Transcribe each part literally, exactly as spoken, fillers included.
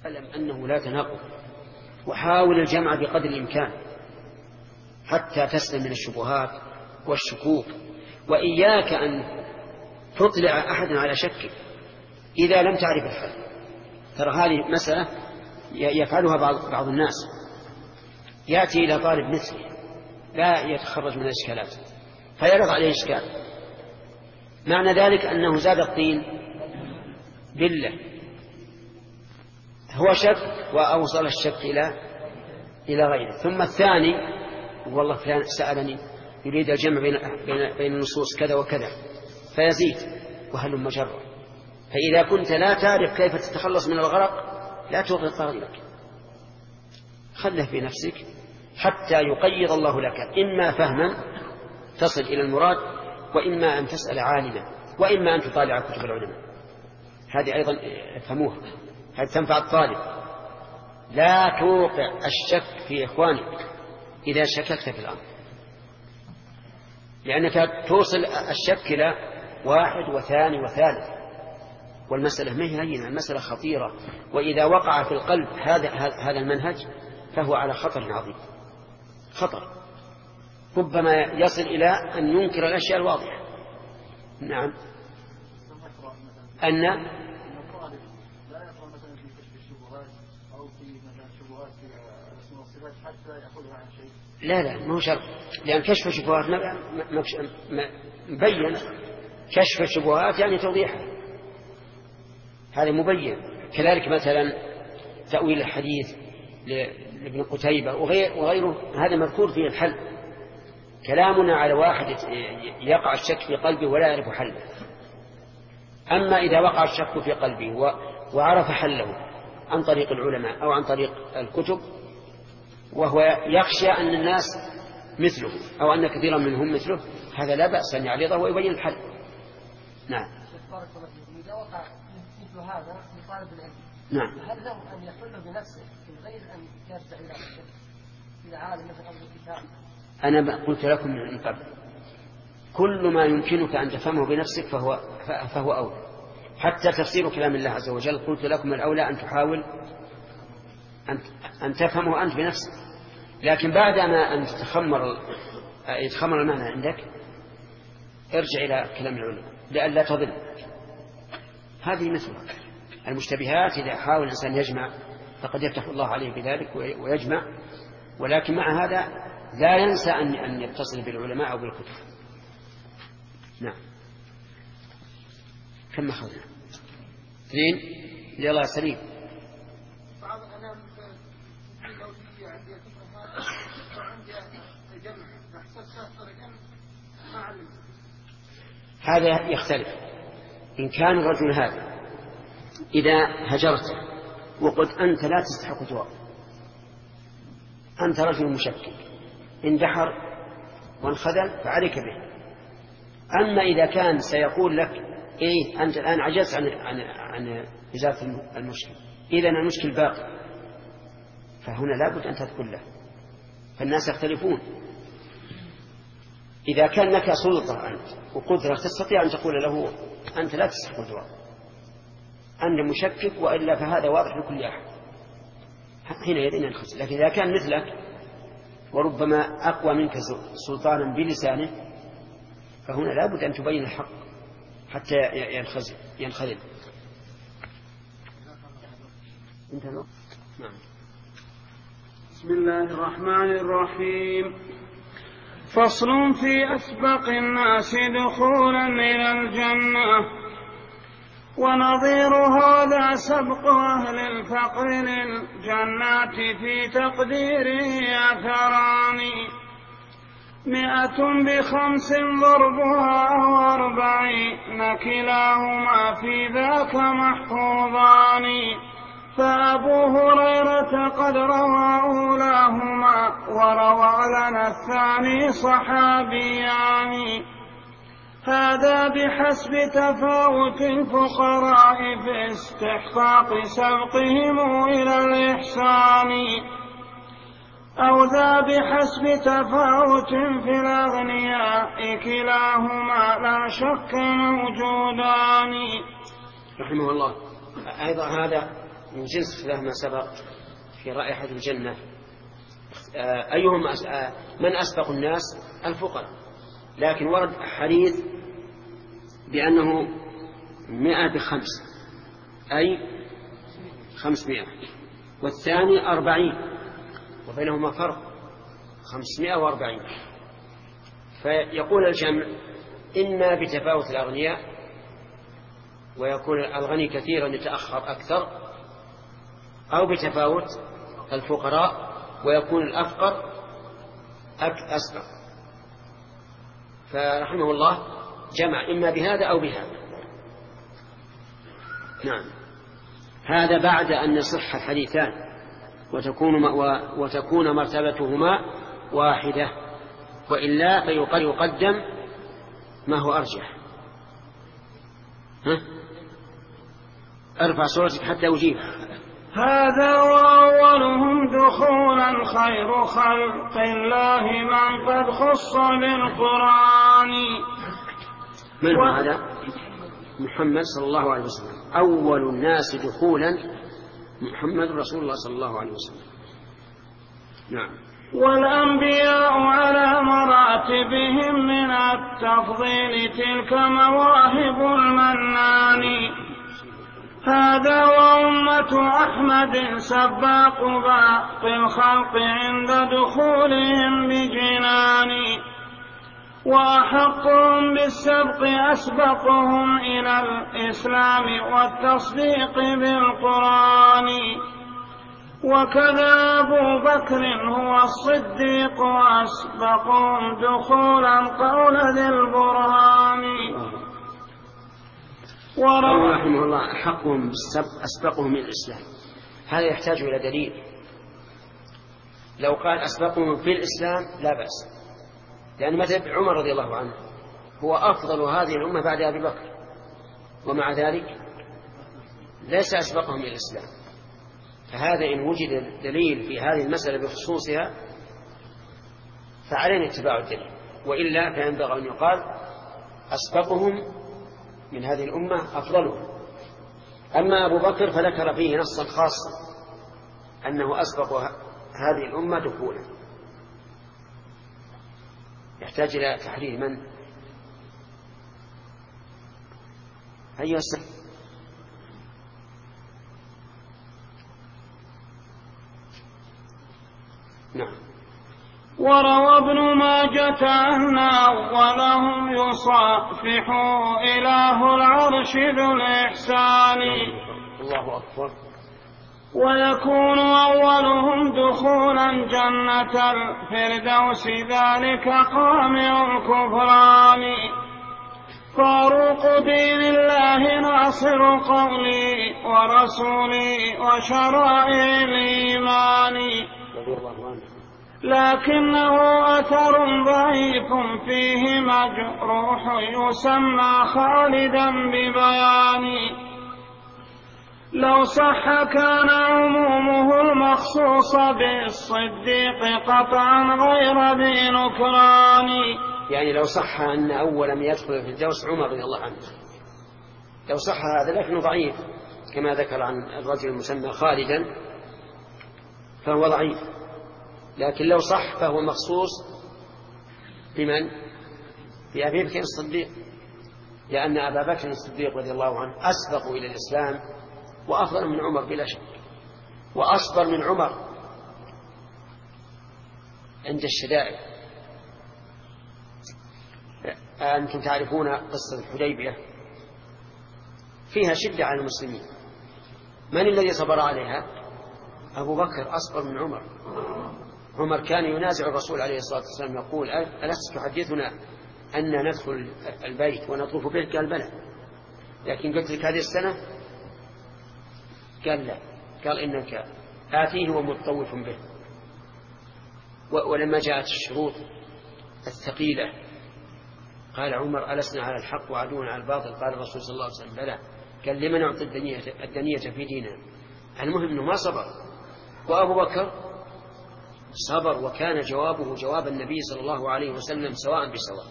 اعلم أنه لا تناقض، وحاول الجمع بقدر الإمكان حتى تسلم من الشبهات والشكوك، وإياك أن تطلع أحدا على شك إذا لم تعرف الحل. ترى هذه مسألة يفعلها بعض, بعض الناس، يأتي إلى طالب مثله لا يتخرج من الإشكالات فيرضى عليه إشكال، معنى ذلك أنه زاد الطين بالله، هو شك وأوصل الشك إلى إلى غيره. ثم الثاني والله فلان سألني يريد الجمع بين, بين, بين النصوص كذا وكذا فيزيد وهل مجرد. فإذا كنت لا تعرف كيف تتخلص من الغرق لا تغرق غيرك، خله في نفسك حتى يقيض الله لك إما فهما تصل إلى المراد، وإما أن تسأل عالما، وإما أن تطالع كتب العلماء. هذه أيضا فهموها، هذه تنفع الطالب. لا توقع الشك في إخوانك إذا شككت في الأمر، لأنك توصل الشك إلى واحد وثاني وثالث، والمسألة ما هي هينة، المسألة خطيرة. وإذا وقع في القلب هذا هذا المنهج فهو على خطر عظيم، خطر ربما يصل إلى أن ينكر الأشياء الواضحة. نعم، أن لا لا ما هو شرط، لأن كشف الشبهات مبين، كشف الشبهات يعني توضيحها، هذا مبين. كذلك مثلا تأويل الحديث لابن قتيبة وغيره، هذا مذكور فيه الحل. كلامنا على واحد يقع الشك في قلبه ولا يعرف حله. أما إذا وقع الشك في قلبه وعرف حله عن طريق العلماء أو عن طريق الكتب، وهو يخشى أن الناس مثله أو أن كثيرا منهم مثله، هذا لا بأس أن يعرضه ويبين الحل. نعم. إذا وقع مثل هذا في طالب العلم، نعم، هل له أن يحله بنفسه من غير أن يرجع إلى إلى عالم مثل أبو الكتاب؟ أنا قلت لكم من قبل كل ما يمكنك أن تفهمه بنفسك فهو فهو أولى. حتى تفسير كلام الله عز وجل قلت لكم الأولى أن تحاول أن أن تفهمه أنت بنفسك، لكن بعدما أن تتخمر يتخمر المعنى عندك ارجع إلى كلام العلماء لئلا تضل. هذه مثلها المشتبهات، إذا حاول الإنسان يجمع فقد يفتح الله عليه بذلك ويجمع، ولكن مع هذا لا ينسى أن أن يتصل بالعلماء أو بالكتب. نعم. كم أخذنا؟ اثنين. يلا سليم. بعض الأنام في الأولية عندي أتفهم عندي الجمع بحسب طريقا ما علم. هذا يختلف. إن كان الرجل هذا إذا هجرته وقلت أنت لا تستحق جواب، أنت رجل مشكك، اندحر وانخذل فعليك به. أما إذا كان سيقول لك إيه أنت الآن عجزت عن عن عن إزالة المشكل، إذا المشكل باقي، فهنا لابد أن تذكر له، فالناس يختلفون. إذا كان لك سلطة أنت وقدرة تستطيع أن تقول له أنت لا تستحق الجواب، أنت مشكك، وإلا فهذا واضح لكل أحد، هنا يدين الخزي. لكن إذا كان مثلك وربما أقوى منك سلطانا بلسانه فهنا لابد أن تبين الحق حتى ينخزل ينخذل. نعم. بسم الله الرحمن الرحيم. فصل في أسبق الناس دخولا إلى الجنة. ونظير هذا سبق أهل الفقر للجنات في تقديره أثران. مئة بخمس ضربها أو أربعين كلاهما في ذاك محفوظان. فأبو هريرة قد روى أولاهما وروى لنا الثاني صحابيان. هذا بحسب تفاوت الفقراء في استحقاق سبقهم إلى الإحسان، أو ذا بحسب تفاوت في الأغنياء كلاهما لا شك موجودان. رحمه الله. أيضا هذا من جنس خلاف ما سبق في رائحة الجنة. أيهم من أسبق الناس؟ الفقراء، لكن ورد حديث بأنه مئة بخمس، أي خمسمائة، والثاني أربعين، وبينهما فرق خمسمائة وأربعين. فيقول الجمع إما بتفاوت الأغنياء ويكون الغني كثيرا يتأخر أكثر، أو بتفاوت الفقراء ويكون الأفقر أسبق. فرحمه الله جمع إما بهذا أو بهذا. نعم. هذا بعد أن يصح الحديثان وتكون, وتكون مرتبتهما واحدة، وإلا فيقدم ما هو أرجح. ها؟ ارفع صوتك حتى أجيب. هذا وأولهم دخولا خير خلق الله من قد خص بالقرآن. من هو هذا؟ محمد صلى الله عليه وسلم. أول الناس دخولا محمد رسول الله صلى الله عليه وسلم. نعم. والأنبياء على مراتبهم من التفضيل تلك مواهب المنان. هذا وأمة أحمد سباق باقي الخلق عند دخولهم بجنان. وأحقهم بالسبق أسبقهم إلى الإسلام والتصديق بالقرآن. وكذا أبو بكر هو الصديق وأسبقهم دخولا قول ذي البرهان. ورحمه رحمه الله أحقهم بالسبق أسبقهم إلى الإسلام، هذا يحتاج إلى دليل. لو قال أسبقهم في الإسلام لا بأس، لأن مذهب عمر رضي الله عنه هو أفضل هذه الأمة بعد أبي بكر، ومع ذلك ليس أسبقهم إلى الإسلام. فهذا إن وجد دليل في هذه المسألة بخصوصها فعلينا اتباع الدليل، وإلا فينبغي أن يقال أسبقهم من هذه الأمة أفضلهم. أما أبو بكر فذكر فيه نصا خاصا أنه أسبق هذه الأمة دخولا. يحتاج إلى تحرير من؟ أيها السلام. نعم. وروى ابن ماجة أن أولهم يصافحوا إله العرش ذو الإحسان. الله أكبر. ويكون أولهم دخولا جنة الفردوس ذلك قامع الكفران. فاروق دين الله ناصر قولي ورسولي وشرائع الإيمان. لكنه أثر ضعيف فيه مجروح يسمى خالدا ببيان. لو صح كان عمومه المخصوص بالصديق قطعا غير بنكران. يعني لو صح أن أول من يدخل في الفردوس عمر رضي الله عنه، لو صح هذا، لكنه ضعيف كما ذكر عن الرجل المسمى خالدا فهو ضعيف. لكن لو صح فهو مخصوص بمن؟ بأبي بكر الصديق، لأن أبا بكر الصديق رضي الله عنه أسبق إلى الإسلام وأفضل من عمر بلا شك، وأصبر من عمر عند الشدائد. أنتم تعرفون قصة الحديبية فيها شدة على المسلمين، من الذي صبر عليها؟ أبو بكر أصبر من عمر. عمر كان ينازع الرسول عليه الصلاة والسلام يقول ألست تحدثنا أن ندخل البيت ونطوف به؟ قال بلى، لكن قلت لك هذه السنة؟ قال لا، قال إنك آتيه ومطوف به. ولما جاءت الشروط الثقيلة قال عمر ألسنا على الحق وعدونا على الباطل؟ قال الرسول صلى الله عليه وسلم بلى. قال لمن نعطي الدنية, الدنية في ديننا؟ المهم أنه ما صبر. وأبو بكر صبر، وكان جوابه جواب النبي صلى الله عليه وسلم سواء بسواء.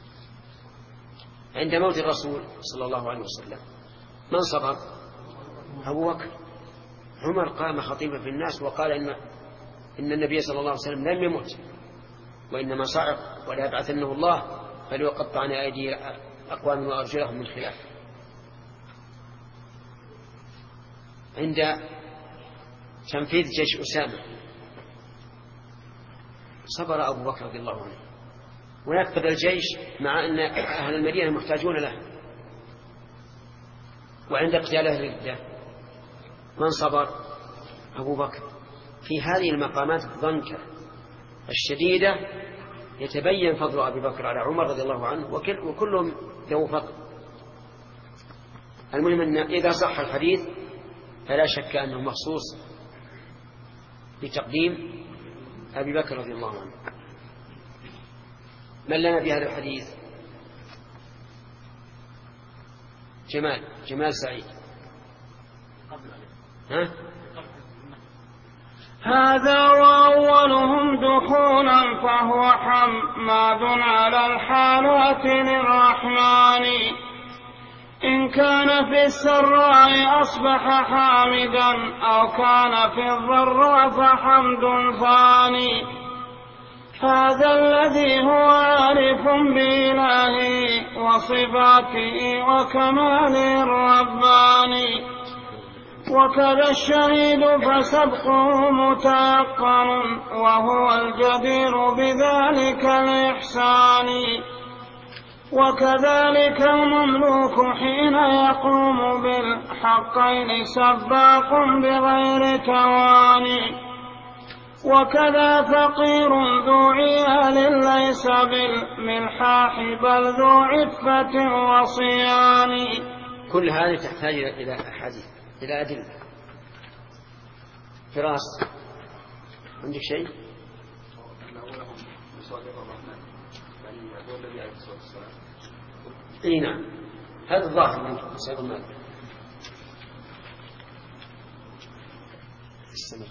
عند موت الرسول صلى الله عليه وسلم من صبر؟ أبو بكر. عمر قام خطيبا في الناس وقال إن, إن النبي صلى الله عليه وسلم لم يمت وإنما صعق ولا يبعثنه الله فليقطعن أيدي أقوام وأرجلهم من خلاف. عند تنفيذ جيش أسامة صبر أبو بكر رضي الله عنه ونفذ الجيش مع أن أهل المدينة محتاجون له. وعند اقتال أهل الردة من صبر؟ أبو بكر. في هذه المقامات الضنكة الشديدة يتبين فضل أبي بكر على عمر رضي الله عنه وكلهم ذو فضل. المهم أن إذا صح الحديث فلا شك أنه مخصوص بتقديم أبي بكر رضي الله عنه. من لنا بهذا الحديث؟ جمال جمال سعيد. ها؟ هذا وأولهم دخولا فهو حماد على الحالات للرحمن. إن كان في السراء أصبح حامدا أو كان في الضراء فحمد ثاني. هذا الذي هو عارف بإلهه وصفاته وكماله الرباني. وكذا الشهيد فسبقه متيقن وهو الجدير بذلك الإحسان. وكذلك المملوك حين يقوم بالحقين سباق بغير تواني. وكذا فقير ذو عيال ليس بالملحاح بل ذو عفة وصيان. كل هذه تحتاج إلى أحاديث إلى أدلة. فراس عندك شيء؟ اي نعم هذا الظاهر من سيد المال. استمر.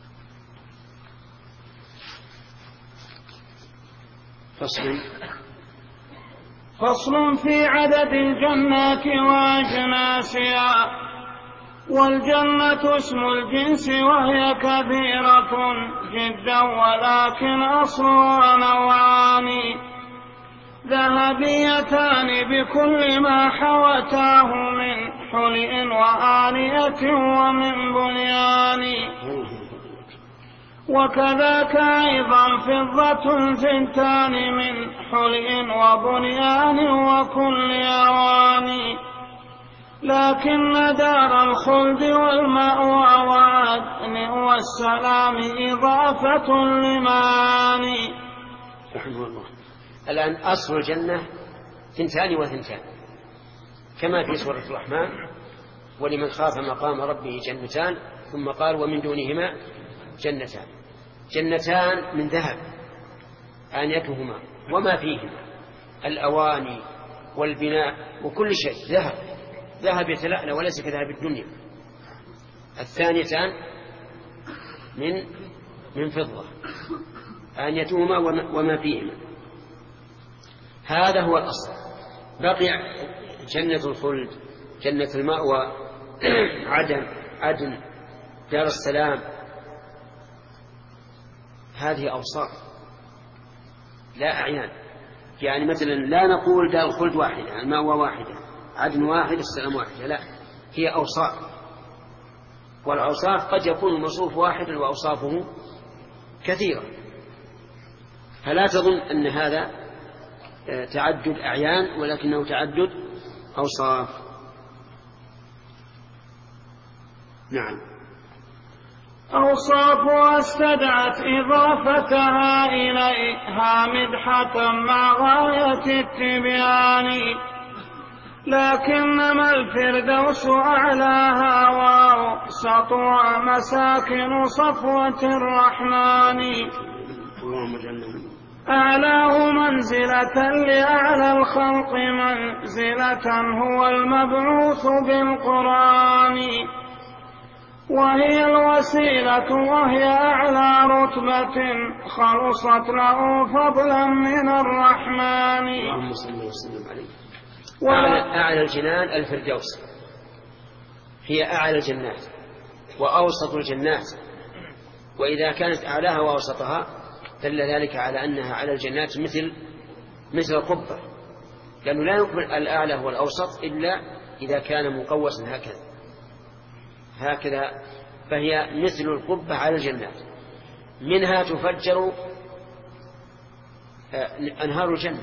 فصل فصل في عدد الجنات وأجناسها. والجنة اسم الجنس وهي كثيرة جدا ولكن أصلها نوعان. ذهبيتان بكل ما حوتاه من حلئ وآنية ومن بنيان. وكذاك أيضا فضة ثنتان من حلئ وبنيان وكل أواني. لكن دار الخلد والمأوى وعدن والسلام إضافة لمعاني. رحمه الله. الآن أصل الجنة ثنتان وثنتان كما في سورة الرحمن ولمن خاف مقام ربه جنتان ثم قال ومن دونهما جنتان. جنتان من ذهب آنيتهما وما فيهما الأواني والبناء وكل شيء ذهب ذهب يتلألأ وليس كذهب الدنيا. الثانيتان من من فضة آنيتهما وما فيهما. هذا هو الأصل. بقي جنة الخلد جنة المأوى عدن عدن دار السلام. هذه أوصاف لا أعيان. يعني مثلا لا نقول دار الخلد واحدة المأوى واحدة عدن واحد السلام واحدة، لا هي أوصاف. والأوصاف قد يكون الموصوف واحدا وأوصافه كثيرة. فلا تظن أن هذا تعدد أعيان ولكنه تعدد أوصاف. نعم. أوصافها استدعت إضافتها إليها مدحة مع غاية التبيان. لكنما الفردوس أعلاها وأوسطها مساكن صفوة الرحمن. أعلاه منزلة لأعلى الخلق منزلة هو المبعوث بالقرآن. وهي الوسيلة وهي أعلى رتبة خلصت له فضلا من الرحمن. اللهم صل وسلم عليه. أعلى, أعلى الجنان الفردوس هي أعلى الجنات وأوسط الجنات، وإذا كانت أعلاها وأوسطها دل ذلك على أنها على الجنات مثل مثل القبة، لأنه لا يقبل الأعلى والأوسط إلا إذا كان مقوسا هكذا هكذا فهي مثل القبة على الجنات. منها تفجر أنهار الجنة،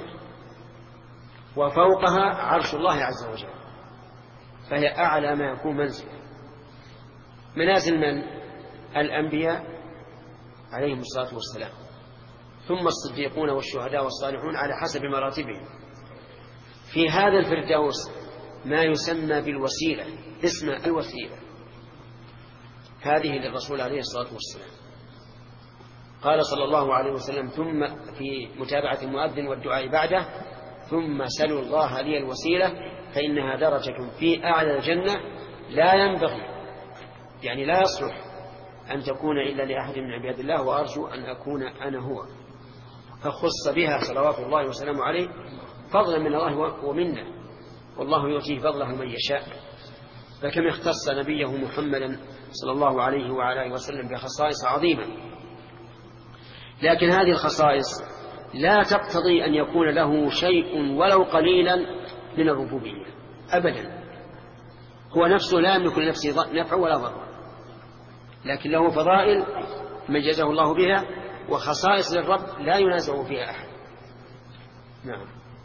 وفوقها عرش الله عز وجل، فهي أعلى ما يكون منزلا. منازل من؟ الأنبياء عليهم الصلاة والسلام، ثم الصديقون والشهداء والصالحون على حسب مراتبهم. في هذا الفردوس ما يسمى بالوسيلة، اسم الوسيلة، هذه للرسول عليه الصلاة والسلام. قال صلى الله عليه وسلم ثم في متابعة المؤذن والدعاء بعده: ثم سلوا الله لي الوسيلة فإنها درجة في أعلى الجنة لا ينبغي، يعني لا يصلح أن تكون إلا لأحد من عباد الله، وأرجو أن أكون أنا هو. فخص بها صلوات الله وسلامه عليه فضلا من الله ومنه، والله يؤتيه فضله من يشاء. فكم اختص نبيه محمدا صلى الله عليه وعلى آله وسلم بخصائص عظيمة، لكن هذه الخصائص لا تقتضي أن يكون له شيء ولو قليلا من الربوبية أبدا. هو نفسه لا يملك لنفسه نفع ولا ضر، لكن له فضائل ميزه الله بها وخصائص للرب لا ينازع فيها أحد. نعم.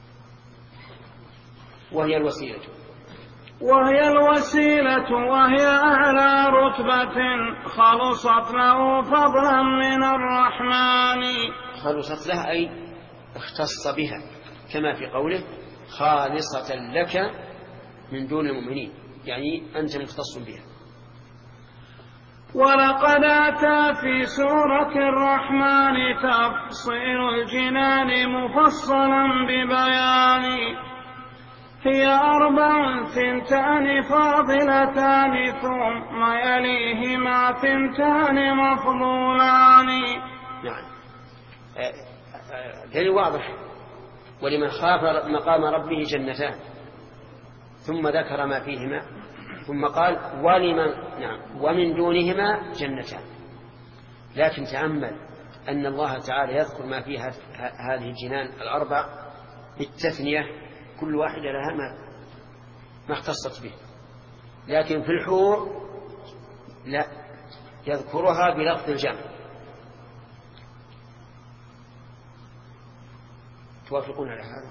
وهي الوسيلة وهي الوسيلة وهي أعلى رتبة خلصت له فضلا من الرحمن. خلصت له أي اختص بها، كما في قوله: خالصة لك من دون المؤمنين، يعني أنت مختص بها. ولقد أتى في سورة الرحمن تفصيل الجنان مفصلا ببيان. هي أربع ثنتان فاضلتان ثم يليهما ثنتان مفضولان. نعم، دليل واضح. ولمن خاف مقام ربه جنتان، ثم ذكر ما فيهما، ثم قال ولمن نعم ومن دونهما جنتان. لكن تأمل أن الله تعالى يذكر ما فيها هذه الجنان الأربع بالتثنية، كل واحدة لها ما ما اختصت به، لكن في الحور لا، يذكرها بلفظ الجمع. توافقون على هذا؟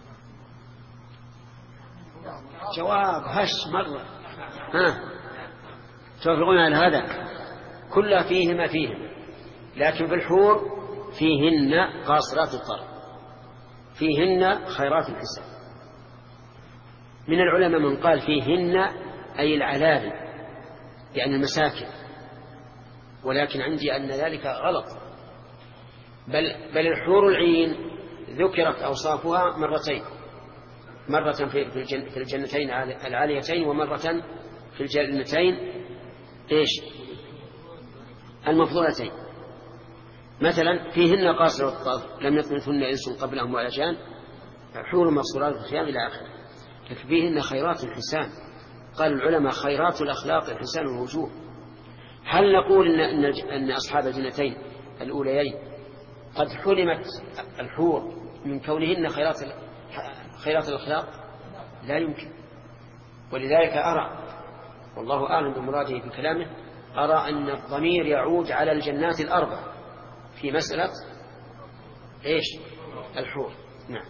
جواب هش مرة. ها، توافقون على هذا؟ كلها فيهما فيهما، لكن في الحور فيهن قاصرات الطرف، فيهن خيرات الحسان. من العلماء من قال فيهن أي العلالي، يعني المساكن، ولكن عندي أن ذلك غلط، بل, بل الحور العين ذكرت أوصافها مرتين، مرة في الجنتين العاليتين، ومرة في الجنتين إيش المفضولتين. مثلا فيهن قاصر الطرف لم يطمثهن إنس قبلهم ولا جان، حور مقصورات الخيام إلى آخره. لكن فيهن خيرات الحسان. قال العلماء خيرات الأخلاق الحسان الوجوه. هل نقول إن, إن, أن أصحاب الجنتين الأوليين قد حرمت الحور من كونهن خيرات خيرات الأخلاق؟ لا يمكن. ولذلك أرى، والله أعلم بمراده في كلامه، أرى أن الضمير يعود على الجنات الأربع في مسألة إيش الحور. نعم.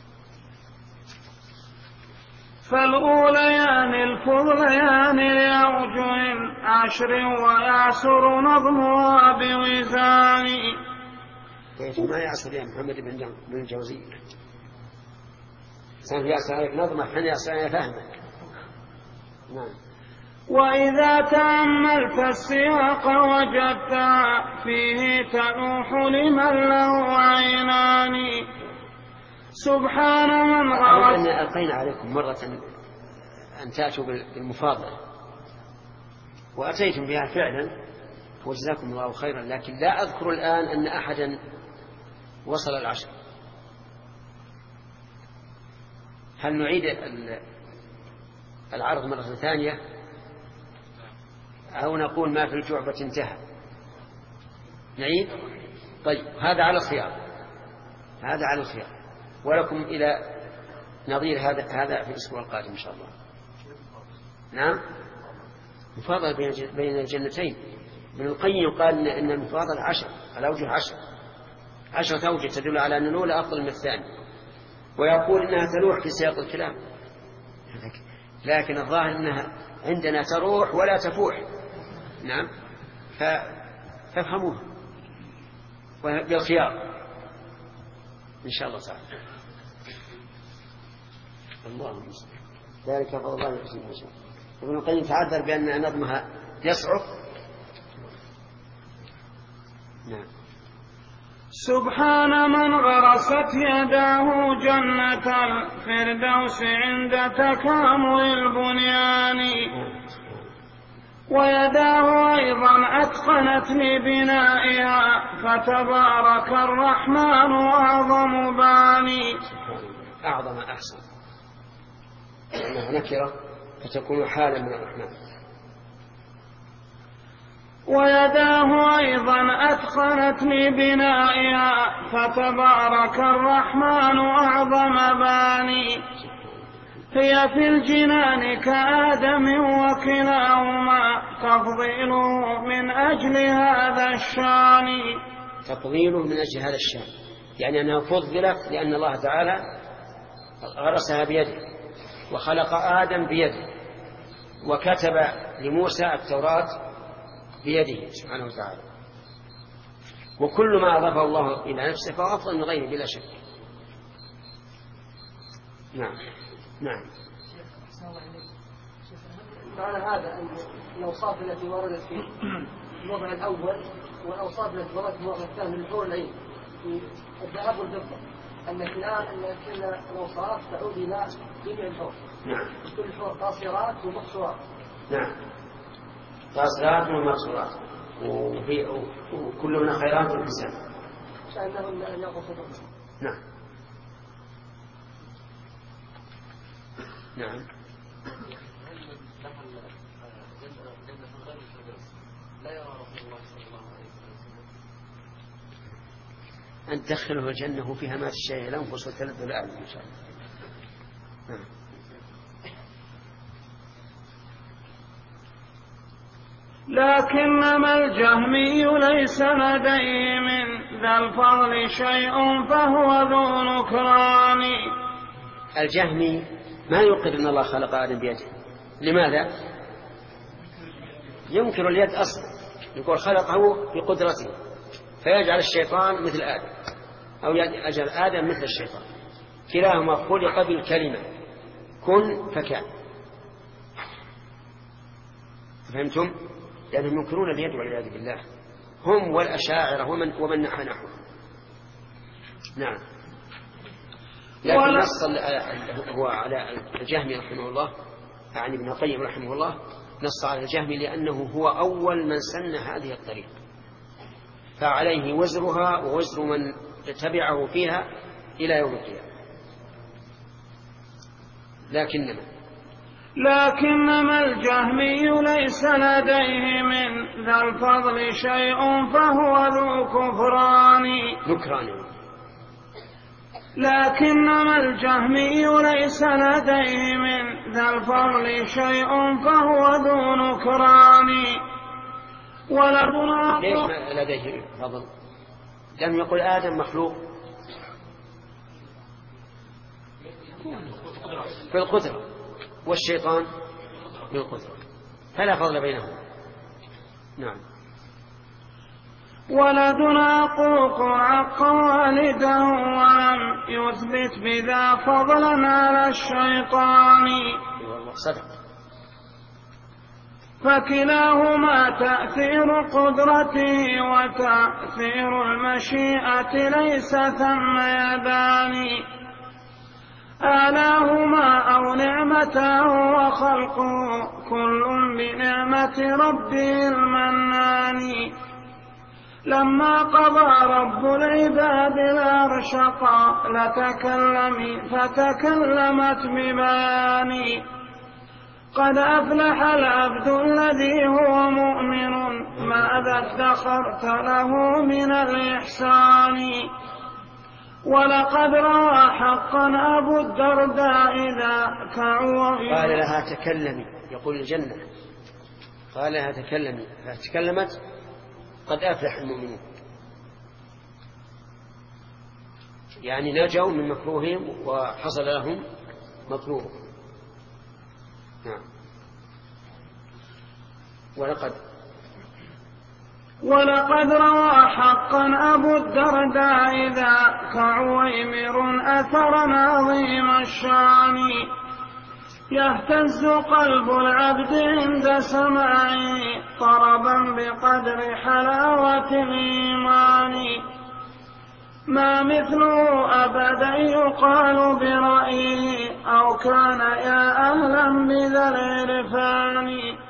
فالأوليان الفضليان لأوجه عشر ويعسر نظمها بوزان. كيف ما يعسر يا محمد بن الجوزي؟ سان يعسر عليك نظمة، حين يعسر عليك فهمك. نعم. وإذا تأملت السياق وجدتها فيه تنوح لمن له عينان. سبحان من روى. أن ألقينا عليكم مرة أن تأتوا بالمفاضلة وأتيتم بها فعلا، وجزاكم الله خيرا، لكن لا أذكر الآن أن أحدا وصل العشر. هل نعيد العرض مرة ثانية أو نقول ما في الجعبة انتهى. نعيد. طيب هذا على الخيار، هذا على الخيار، ولكم إلى نظير هذا هذا في الأسبوع القادم إن شاء الله. نعم. مفاضلة بين الجنتين. ابن القيم قال إن المفاضلة عشر على أوجه عشر عشرة أوجه تدل على أن الأولى أفضل من الثاني، ويقول إنها تلوح في سياق الكلام، لكن الظاهر أنها عندنا تروح ولا تفوح. نعم. فافهموها بالخيار إن شاء الله تعالى. اللهم صل ذلك فضل الله يحسن ما شاء. ابن القيم تعذر بأن نظمها يصعب. نعم. سبحان من غرست يداه جنة الفردوس عند تكامل البنيان، ويداه أيضا أتقنت لبنائها، فتبارك الرحمن أعظم باني. أعظم أحسن، لأنها نكرة فتكون حالا من الرحمن. ويداه أيضا أتقنت لبنائها، فتبارك الرحمن أعظم باني. هي في الجنان كآدم وكلاهما تفضيله من أجل هذا الشان. تفضيله من أجل هذا الشان، يعني أنها فضلت لأن الله تعالى غرسها بيده، وخلق آدم بيده، وكتب لموسى التوراة بيده سبحانه وتعالى. وكل ما أضافه الله إلى نفسه فهو أفضل من غيره بلا شك. نعم. نعم. معنى هذا أن الأوصاف التي وردت في الوضع الأول والأوصاف التي وردت في الوضع الثاني من الحور العين في الذهب والفضة، أن الآن أن كل الأوصاف تعود إلى جميع الحور. نعم. كل الحور قاصرات ومقصورات. نعم. قاصرات ومقصورات، وفي وكلهن خيرات الحسان. كأنهن أن يقصدن. نعم. نعم. أن تدخله الجنة فيها ما تشتهي الأنفس وتلذ الأعين إن شاء الله. نعم. لكنما الجهمي ليس لديه من ذا الفضل شيء فهو ذو نكران. الجهمي ما يقر أن الله خلق آدم بيده. لماذا؟ ينكر اليد أصلا، يقول خلقه بقدرته، فيجعل الشيطان مثل آدم أو يجعل آدم مثل الشيطان. كلاهما خلق بالكلمة كن فكان. فهمتم؟ لأنهم ينكرون اليد والعياذ بالله، هم والأشاعرة ومن, ومن نحى نحوه. نعم. لكن نص هو على الجهمي رحمه الله، يعني ابن القيم رحمه الله نص على الجهمي لأنه هو أول من سن هذه الطريقة، فعليه وزرها ووزر من تبعه فيها إلى يوم القيامة. لكنما لكنما الجهمي ليس لديه من ذا الفضل شيء فهو ذو كفران. نكران. لكنما الجهمي ليس لديه من ذا الفضل شيء فهو ذو نكران. ولدنا ليش ما لديه فضل؟ لم يقل آدم مخلوق في القدرة والشيطان في القدرة، فلا فضل بينهم. نعم. ولدنا قوق عق والده ولم يثبت بذا فضلا على الشيطان. صدق. فكلاهما تأثير قدرته وتأثير المشيئة ليس ثم يدان. آلاهما أو نعمته وخلقه كل بنعمة ربه المنان. لما قضى رب العباد الأرشقا لتكلم فتكلمت ببيان. قد أفلح العبد الذي هو مؤمن ماذا ادخرت له من الإحسان. ولقد روى حقا أبو الدرداء ذاك قال لها تكلمي، يقول الجنة قال لها تكلمي فتكلمت قد أفلح المؤمنون، يعني نجوا من مكروههم وحصل لهم مطلوبهم. نعم. ولقد ولقد روى حقا أبو الدرداء ذاك عويمر أثرا عظيم الشان، يهتز قلب العبد عند سماعه طربا بقدر حلاوة الإيمان. ما مثله أبدا يقال برأيه أو كان يا أهلا بذا العرفان.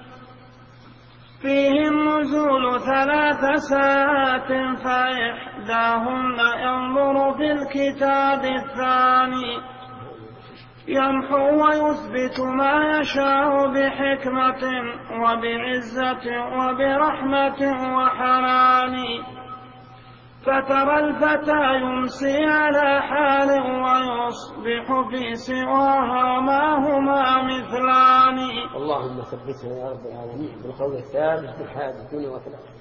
فيه النزول ثلاث ساعات فإحداهن ينظر في الكتاب الثاني، يمحو ويثبت ما يشاء بحكمة وبعزة وبرحمة وحنان. فترى الفتى يمسي على حال ويصبح في سواها ما هما مثلان. اللهم ثبتنا يا رب العالمين بالقول الثابت في الحياة الدنيا وفي الآخرة.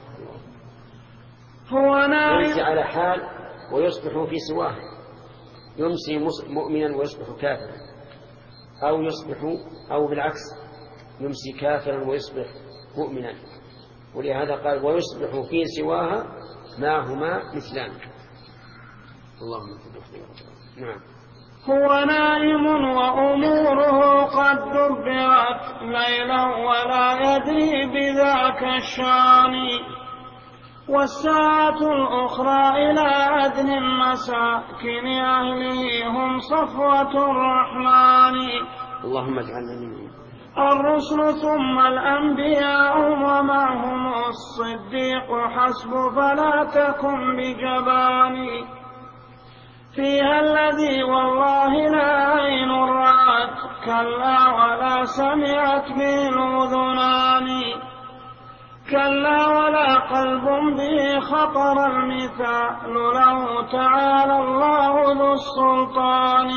هو نائم يمسي على حال ويصبح في سواها، يمسي مؤمنا ويصبح كافرا، أو يصبح أو بالعكس يمسي كافرا ويصبح مؤمنا، ولهذا قال ويصبح في سواها ما هما مثلان. اللهم ثبتنا. نعم. هو نائم وأموره قد دبرت ليلا ولا يدري بذاك الشان، والساعة الأخرى إلى عدن مساكن أهله هم صفوة الرحمن. اللهم اجعلنا منهم. الرسل ثم الأنبياء ومعهم الصديق حسب فلا تكن بجبان. فيها الذي والله لا عين رأت كلا ولا سمعت به الأذنان، كلا ولا قلب به خطر المثال له تعالى الله ذو السلطان.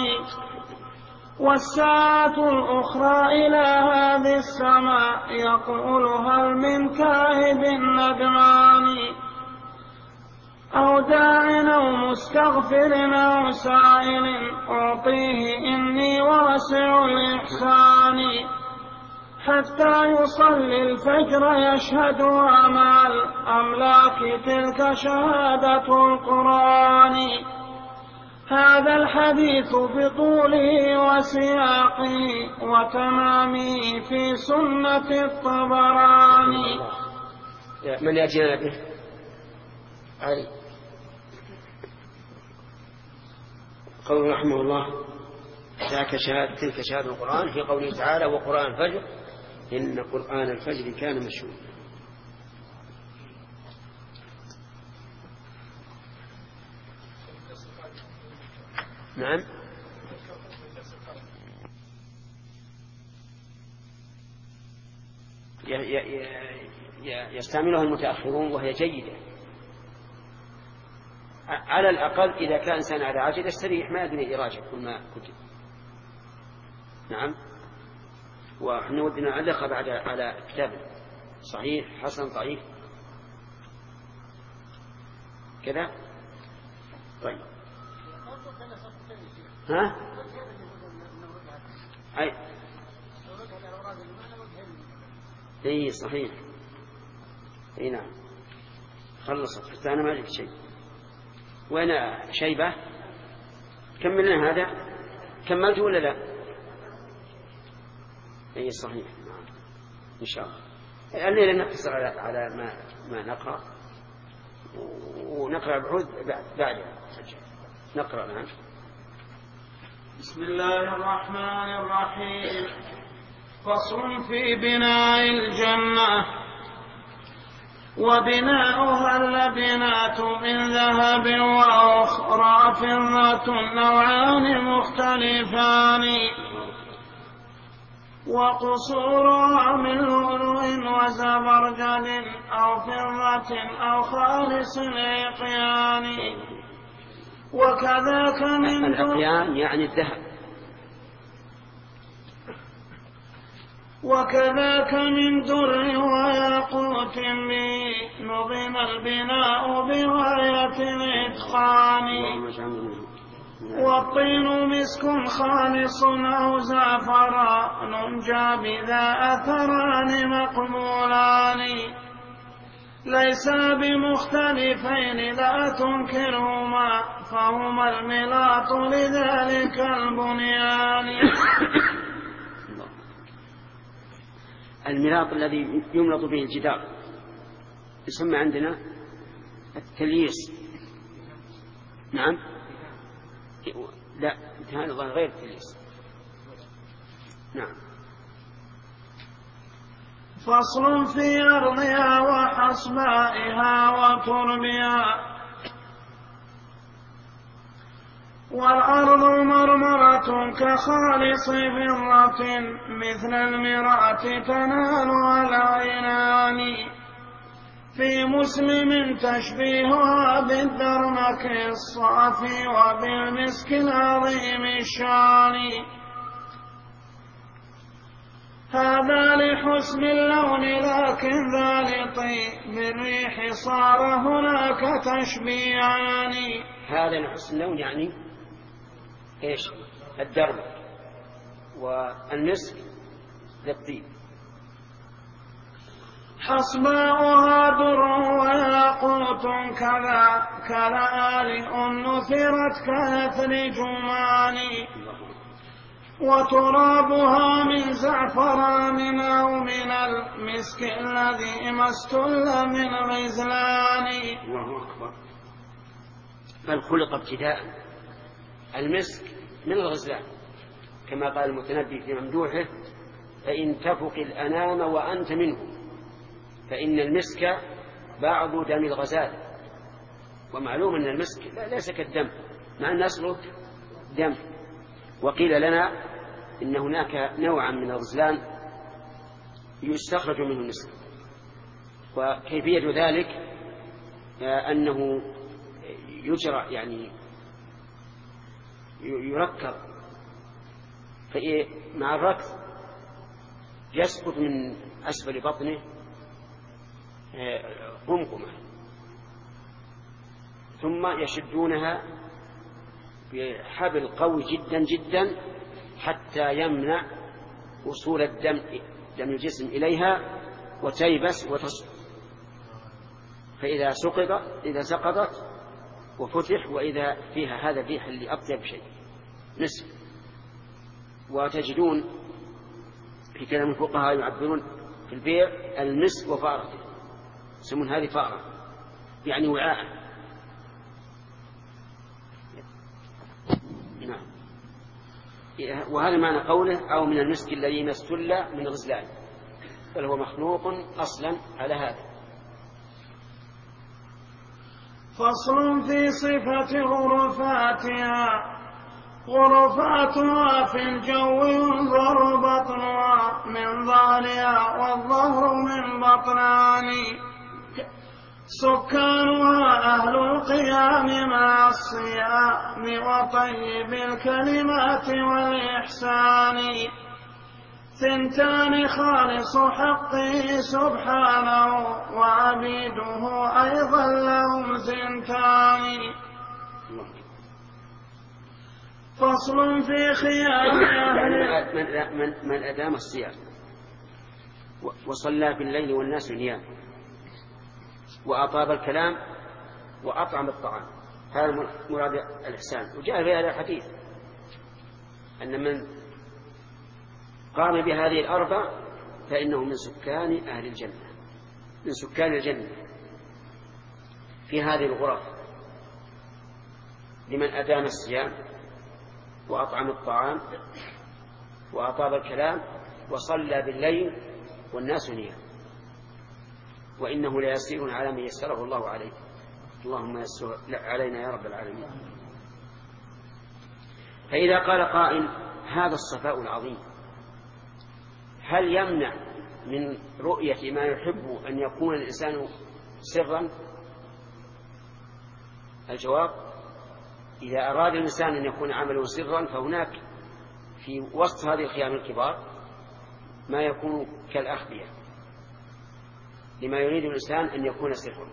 والساعة الأخرى إلى هذه السماء يقول هل من تائب ندمان، أو داع أو مستغفر أو سائل أعطيه إني واسع الإحسان. حتى يصلي الفجر يشهدها مع الأملاك تلك شهادة القرآن. هذا الحديث بطوله وسياقه وتمامه في سنة الطبراني. من يأتينا به؟ علي. قول رحمه الله ذاك شهادة تلك شهادة القرآن في قوله تعالى وقرآن الفجر إن قرآن الفجر كان مشهودا. نعم. يستعملها المتأخرون وهي جيدة، على الأقل إذا كان إنسان على عاجل يستريح ما يدري إراجع كل ما كتب. نعم. ونحن ودنا نعلق بعد على كتاب صحيح حسن ضعيف كذا. طيب. ها؟ أي. إيه صحيح. إيه نعم. خلصت حتى أنا ما أجد شيء. وين شيبة؟ كملنا هذا. كملت ولا لا؟ إيه صحيح. إن شاء الله. الليلة نقتصر على على ما ما نقرأ ونقرأ بعود بعد بعدها. نقرأ الآن. بسم الله الرحمن الرحيم. فصل في بناء الجنة. وبناؤها اللبنات من ذهب وأخرى فضة نوعان مختلفان، وقصورها من لؤلؤ وزبرجد أو فضة أو خالص العقيان وكذاك من العقيان يعني الذهب. وكذاك من در وياقوت به نظم البناء بغاية الإتقان والطين مسك خالص أو زعفران جاء بذا أثران مقبولان ليس بمختلفين لا تنكرهما فهما الملاط لذلك البنيان. الملاط الذي يملط به الجدار يسمى عندنا التلييس. نعم لا هذا غير التلييس. نعم. فصل في أرضها وحصبائها وتربها والأرض مرمرة كخالص فضة مثل المرأة تنالها العينان في مسلم تشبيهها بالدرمك الصافي وبالمسك العظيم الشان هذا لحسن اللون لكن ذا لطيب الريح صار هناك تشبيهان. هذا لحسن اللون يعني ايش؟ الدرب والمسك للطيب. حصباؤها در وياقوت كذا كلآلئ نثرت كنثر جمان وترابها من زعفران أو من المسك الذي ما استل من غزلان. الله أكبر. بل خلق ابتداء المسك من الغزلان كما قال المتنبي في ممدوحه فإن تفق الأنام وأنت منه فإن المسك بعض دم الغزال. ومعلوم أن المسك ليس كالدم مع أن أصله دم. وقيل لنا إن هناك نوعا من الغزلان يستخرج منه المسك وكيفية ذلك أنه يجرى يعني يركب مع الركض يسقط من أسفل بطنه قمقمة ثم يشدونها بحبل قوي جدا جدا حتى يمنع وصول الدم دم الجسم إليها وتيبس وتسقط. فإذا سقط إذا سقطت وفتح وإذا فيها هذا الريح اللي أطيب شيء نسب. وتجدون في كلام الفقهاء يعبرون في البيع المسك وفارته يسمون هذه فارة يعني وعاء. نعم. وهذا معنى قوله أو من المسك الذي ما استل من غزلان بل هو مخلوق أصلا على هذا. فصل في صفة غرفاتها غرفاتها في الجو ينظر بطنها من ظهرها والظهر من بطنان سكانها أهل القيام مع الصيام وطيب الكلمات والإحسان ثنتان خالص حقه سبحانه وعبيده أيضا لهم ثنتان. فصل في خيام أهل من, من, من أدام الصيام وصلى بالليل والناس نيام وأطاب الكلام وأطعم الطعام هذا مراد الإحسان. وجاء في هذا الحديث أن من قام بهذه الأربع فإنه من سكان أهل الجنة من سكان الجنة في هذه الغرف لمن أدام الصيام وأطعم الطعام وأطاب الكلام وصلى بالليل والناس نيام وإنه ليسير على من يسره الله عليه. اللهم يسر علينا يا رب العالمين. فإذا قال قائل هذا الصفاء العظيم هل يمنع من رؤية ما يحب أن يكون الإنسان سرا؟ الجواب: إذا أراد الإنسان أن يكون عمله سرا فهناك في وسط هذه الخيام الكبار ما يكون كالأخبية لما يريد الإنسان أن يكون سرا.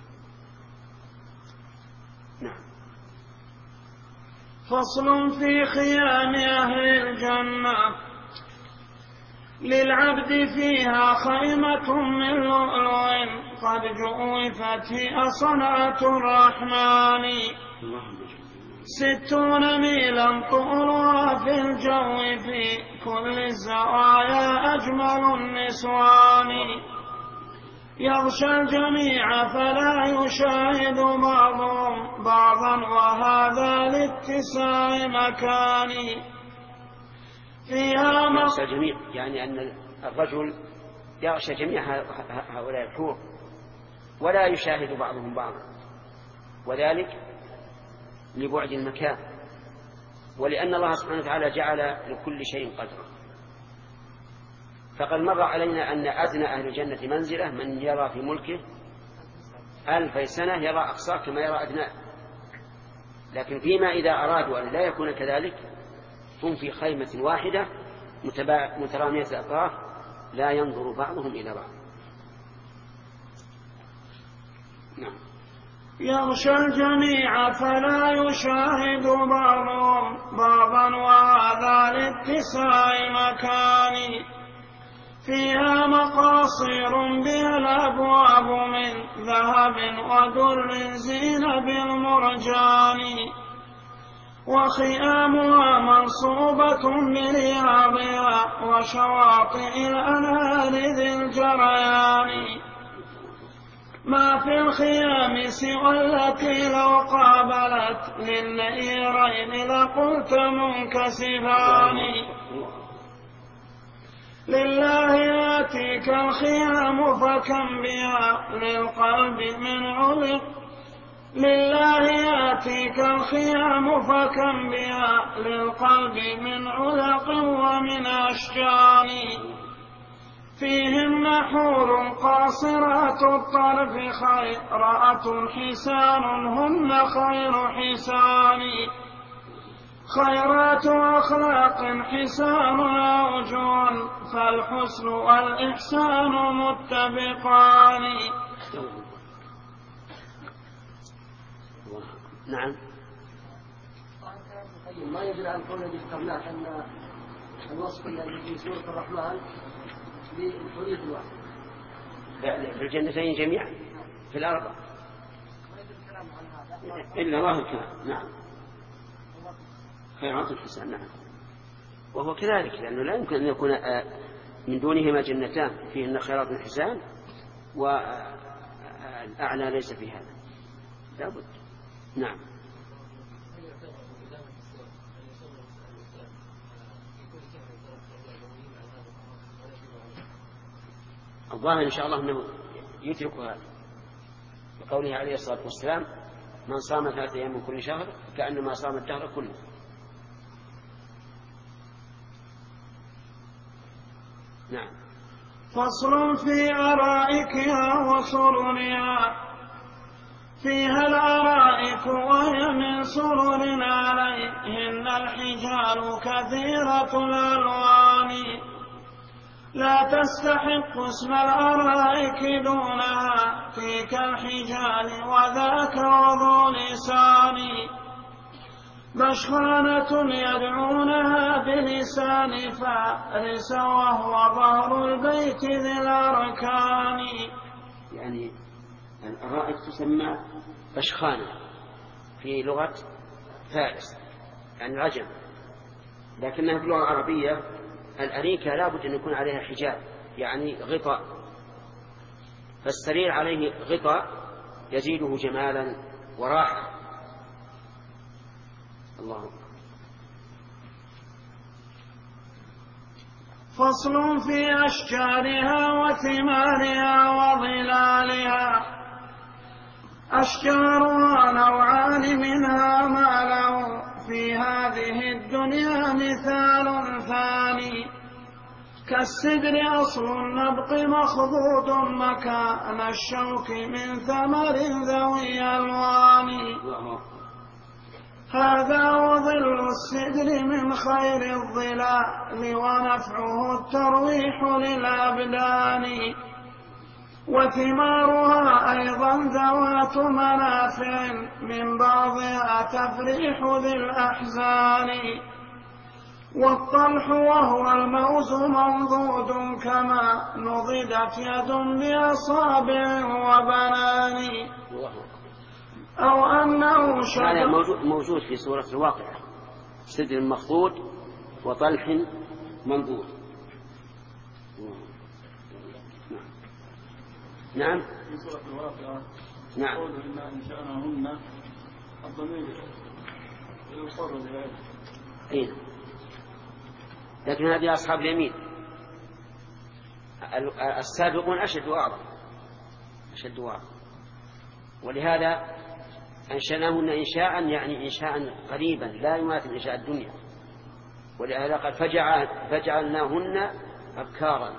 نعم. فصل في خيام أهل الجنة. للعبد فيها خيمة من لؤلؤ قد جؤفت هي صنعة الرحمن ستون ميلا طولها في الجو في كل الزوايا أجمل النسوان يغشى الجميع فلا يشاهد بعضهم بعضا وهذا لاتساع مكان فيها يغشى الجميع يعني أن الرجل يغشى جميع هؤلاء الحور ولا يشاهد بعضهم بعضا، وذلك لبعد المكان، ولأن الله سبحانه وتعالى جعل لكل شيء قدرا. فقد مر علينا أن أدنى أهل الجنة منزلة من يرى في ملكه ألف سنة يرى أقصاه كما يرى أدناه، لكن فيما إذا أرادوا أن لا يكون كذلك هم في خيمة واحدة مترامية الأطراف لا ينظر بعضهم إلى بعض. نعم. يغشى الجميع فلا يشاهد بعضهم بعضا وهذا لاتساع مكان فيها مقاصير بها الأبواب من ذهب ودر زين بالمرجان وخيامها منصوبة برياضها وشواطئ الأنهار ذي الجريان ما في الخيام سوى التي لو قابلت للنيرين لقلت منكسفان لله ياتيك الخيام فكم بها للقلب من علق لله ياتيك الخيام فكم بها للقلب من علق ومن أشجان فيهن حور قاصرات الطرف خيرات حسان هن خير حسان خيرات أخلاق حسان أوجه فالحسن والإحسان متفقان. نعم. ما يدل عن قول النبي صلى الله عليه وسلم أن الوصف الذي في سورة الرحمن للحرية الواحد في الجنتين جميعا في الأرض إلا الله الكلام. نعم. خيرات الحسان. نعم. وهو كذلك لأنه لا يمكن أن يكون من دونهما جنتان فيهن خيرات الحسان والأعلى ليس في هذا لا بد. نعم. الظاهر إن شاء الله أنه يترك هذا بقوله عليه الصلاة والسلام من صام ثلاثة أيام من كل شهر كأنما صام الدهر كله. نعم. فصل في أرائكها وسررها فيها الأرائك وهي من سرر عليهن الحجال كثيرة الألوان لا تستحق اسم الأرائك دونها تلك الحجال وذاك وذو لسان بشخانة يدعونها بلسان فارس وهو ظهر البيت ذي الأركان. يعني الأرائك تسمى بشخانة في لغة فارس يعني العجم، لكنها في اللغة العربية الأريكة لا بد أن يكون عليها حجاب يعني غطاء، فالسرير عليه غطاء يزيده جمالا وراحة. الله. فصل في أشجارها وثمارها وظلالها. أشجارها نوعان منها ما له في هذه الدنيا مثال ثاني كالسدر أصل النبق مخضوض مكان الشوك من ثمر ذوي ألوان هذا وظل السدر من خير الظلال ونفعه الترويح للأبدان وثمارها أيضا ذوات منافع من بعضها تفريح ذي الأحزان والطلح وهو الموز منضود كما نضدت يد بأصابع وبنان أو أنه هذا موجود في سورة الواقعة سدر مخضود وطلح منضود. نعم في سورة الواقعة نعم قوله إنا إنشأناهن الضمير يقر بذلك. إيه. لكن هذه أصحاب اليمين السابقون أشد وأعظم أشد وأعظم ولهذا أنشأناهن إنشاء يعني إنشاء قريبا لا يماثل إنشاء الدنيا ولهذا قال فجعل فجعلناهن أبكارا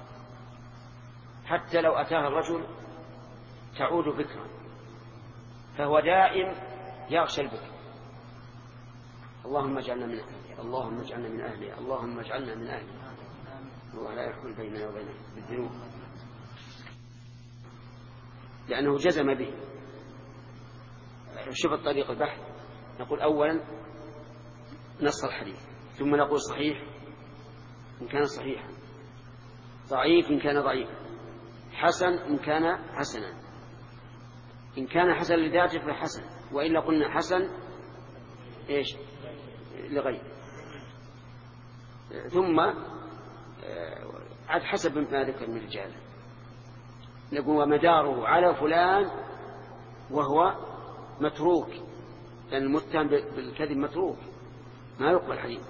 حتى لو أتاها الرجل تعود بكرا فهو دائم يغشى البكر. اللهم اجعلنا من أهلها اللهم اجعلنا من أهلها اللهم اجعلنا من أهلها الله لا يحول بيننا وبينه بالذنوب لأنه جزم به. شوف الطريق البحث نقول أولا نص الحديث ثم نقول صحيح إن كان صحيحا ضعيف إن كان ضعيفا حسن إن كان حسنا إن كان حسن لذاته فحسن وإلا قلنا حسن إيش لغير ثم عاد حسب ما ذكر من رجاله نقول ومداره على فلان وهو متروك لأن المتهم بالكذب متروك ما يقبل حديث.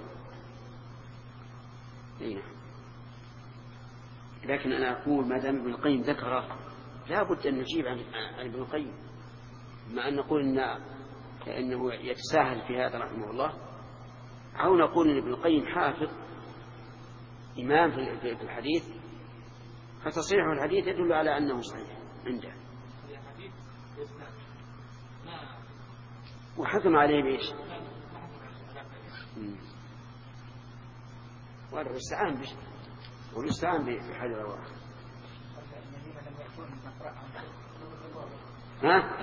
لكن أنا أقول ما دام ابن القيم ذكره لا بد أن نجيب عن ابن القيم مع أن نقول إن إنه يتساهل في هذا رحمه الله أو نقول إن ابن القيم حافظ إمام في الحديث فتصحيح الحديث يدل على أنه صحيح عنده وحكم عليه بإيش وهذا يستعان به ويستعان بحد الرواح. ها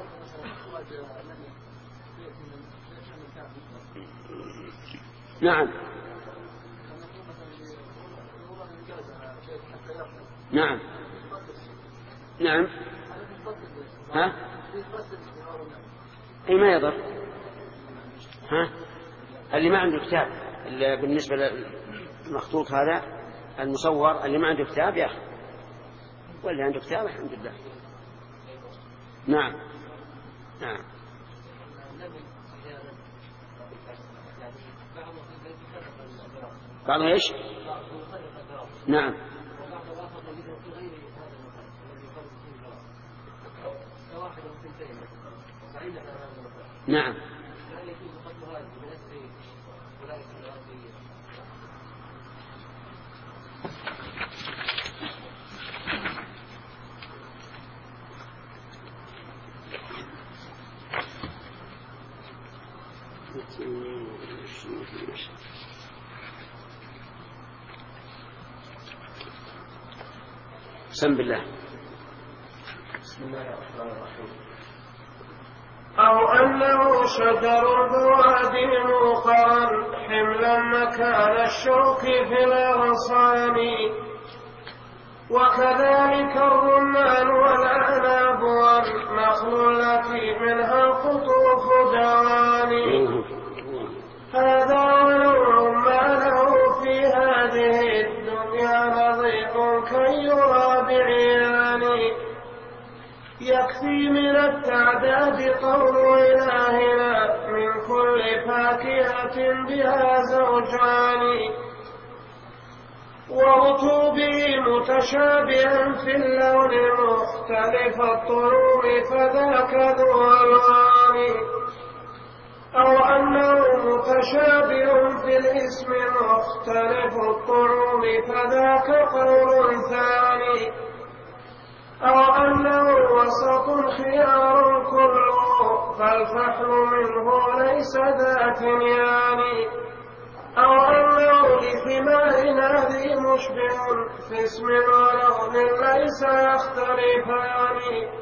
نعم نعم نعم ها اي ما يضر ها اللي ما عنده كتاب بالنسبة للمخطوط هذا المصور اللي ما عنده كتاب يا أخي واللي عنده كتاب الحمد لله. نعم نعم بعض ايش نعم نعم بسم الله. بسم الله الرحمن الرحيم. أو أنه شجر البوادي مقرا حملا مكان الشوك في الأغصان وكذلك الرمان والأعناب والنخل التي منها القطوف دواني هذا ونوع ما له في هذه الدنيا نظيف كي يرى بعياني يكفي من التعداد قول إلهنا من كل فاكهة بها زوجان ورطوبه متشابها في اللون مختلف الطلوع فذاك ذو ألوان أو أنه متشابه في الاسم مختلف الطعوم فذاك قول ثاني. أو أنه وسط خيار كله فالفحل منه ليس ذات يعني. أو أنه لثمار هذه مشبه في اسم ولون ليس يختلفان،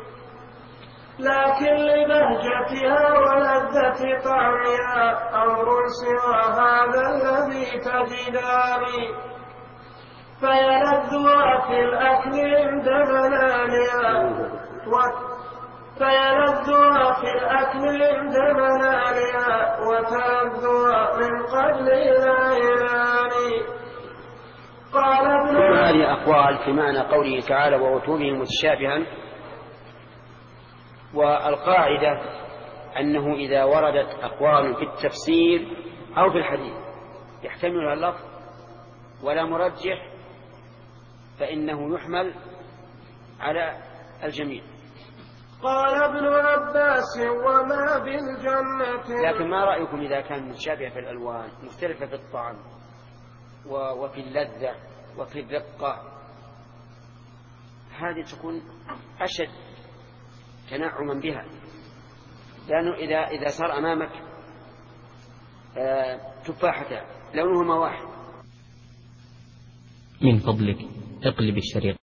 لكن لبهجتها ولذة طعمها أمر سوى هذا الذي تجدان. فيلذها في الأكل عند منالها فيلذها في الأكل عند منالها وتلذها من قبل الإعلان. قال ابن هذه أقوال في معنى قوله تعالى ووجوههم متشابها. والقاعدة أنه إذا وردت أقوال في التفسير أو في الحديث يحتملها اللفظ ولا مرجح فإنه يحمل على الجميع. قال ابن عباس وما بالجنة. لكن ما رأيكم إذا كان متشابه في الألوان مختلفة في الطعم وفي اللذة وفي الرقة، هذه تكون أشد تنعما بها، لأنه إذا إذا صار أمامك تفاحتان لونهما واحد. من فضلك اقلب الشريط.